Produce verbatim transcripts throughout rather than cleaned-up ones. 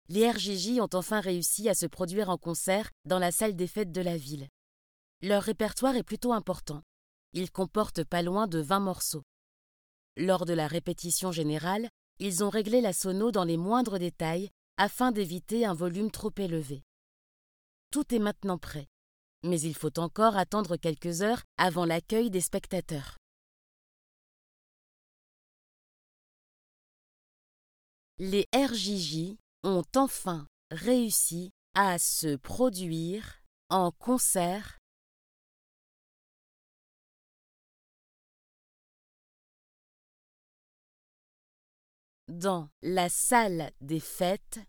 les R J J ont enfin réussi à se produire en concert dans la salle des fêtes de la ville. Leur répertoire est plutôt important. Il comporte pas loin de vingt morceaux. Lors de la répétition générale, ils ont réglé la sono dans les moindres détails afin d'éviter un volume trop élevé. Tout est maintenant prêt, mais il faut encore attendre quelques heures avant l'accueil des spectateurs. Les R J J ont enfin réussi à se produire en concert dans la salle des fêtes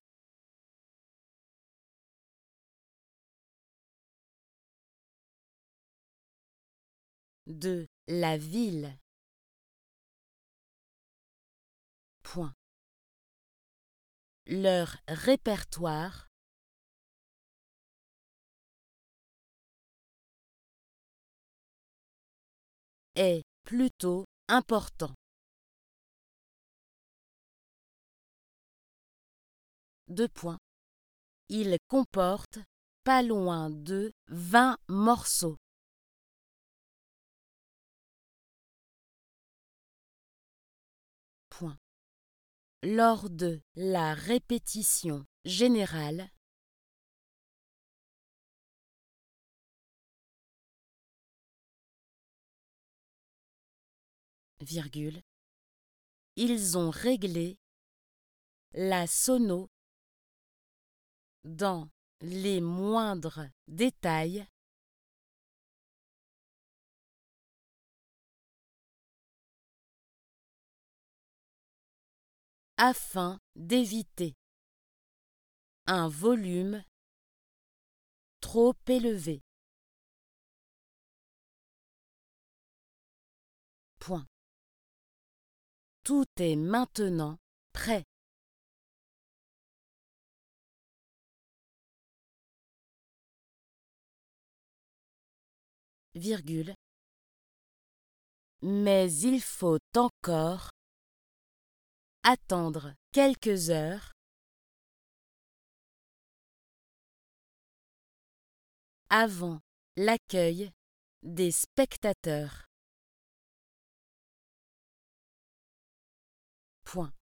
de la ville. Point. Leur répertoire est plutôt important. Deux points. Il comporte pas loin de vingt morceaux. Point. Lors de la répétition générale, virgule, ils ont réglé la sono dans les moindres détails afin d'éviter un volume trop élevé. Point. Tout est maintenant prêt. Virgule. Mais il faut encore attendre quelques heures avant l'accueil des spectateurs. Point.